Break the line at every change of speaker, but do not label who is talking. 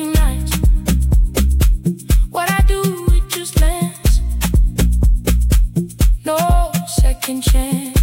nights. What I do, it just lands. No second chance.